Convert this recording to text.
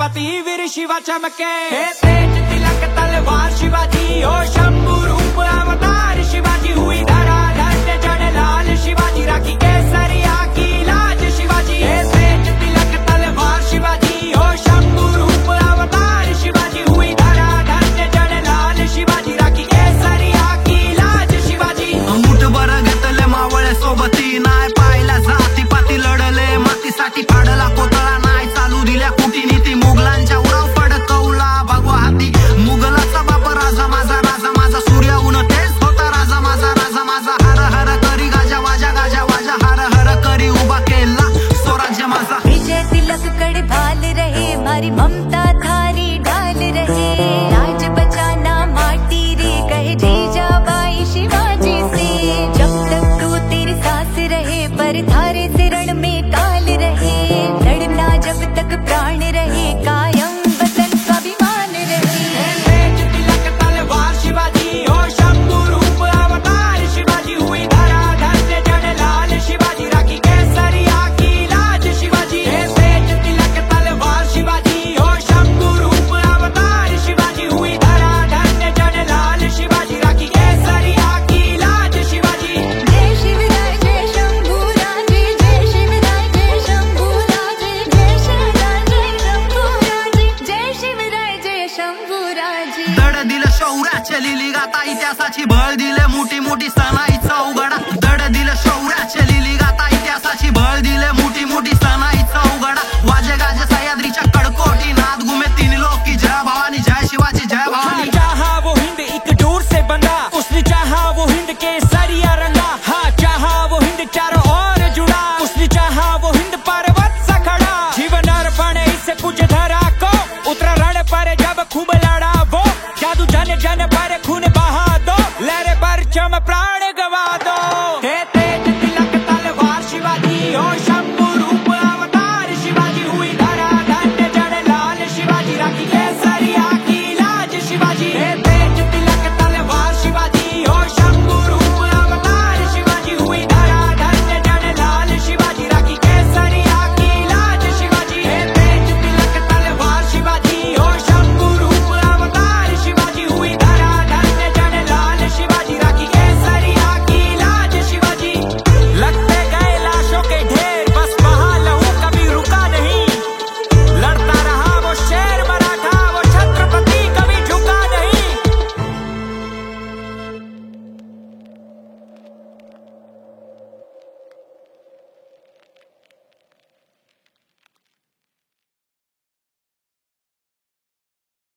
छाती वीर शिवा चमके। तेज तिलक तलवार शिवाजी हो शंभू रूप अवतार शिवाजी। हुई धरा धन्य जन लाल शिवाजी। राखी केसरिया की लाज शिवाजी। तेज तिलक तलवार शिवाजी हो शंभू रूप अवतार शिवाजी। हुई धरा धन्य जन लाल शिवाजी। राखी केसरिया की लाज शिवाजी। मुठभर घेतले मावळे सोबती नाय पाहिला जाती पाती लढले मातीसाठी फाडला कोतळा नाय चालू दिल्या कुटीनीती मुघलांच्या उराव फडकवला भगवा हाती। मुघलाचा बाप राजा माझा सूर्याहून तेच होता राजा माझा हर हर करी गाजा वाजा हर हर करी उभा केला स्वराज्य माझा। विजय तिलक कड़ भाल रहे मारी ममता थारी ढाल रहे। राज बचाना माटी रे कहे जीजाबाई शिवाजी से। जब तक तू तेरी सांस रहे पर थारे से रण में काल रहे। लड़ना जब तक प्राण रहे कायम वतन स्वाभिमान रहे। तेज तिलक तलवार शिवाजी हो शंभू रूप अवतार शिवाजी। हुई धरा धन्य जन लाल शिवाजी। राखी केसरिया की लाज शिवाजी। तेज तिलक तलवार शिवाजी हो शंभू रूप अवतार शिवाजी। हुई धरा धन्य जन लाल शिवाजी। राखी केसरिया की लाज शिवाजी। जय शिवराय जय शंभूराजे। जय शिवराय जय शंभूराजे। जय शिवराय जय शंभूराजे। जय शिवराय जय शंभूराजे। दड दिलं शौर्याचे लिली गाता इतिहासाची भळ दिले मोठी मोठी सणाईचा उघडा। दड दिलं शौर्याचे लिली गाता इतिहासाची भळ दिले मोठी मोठी सणाईचा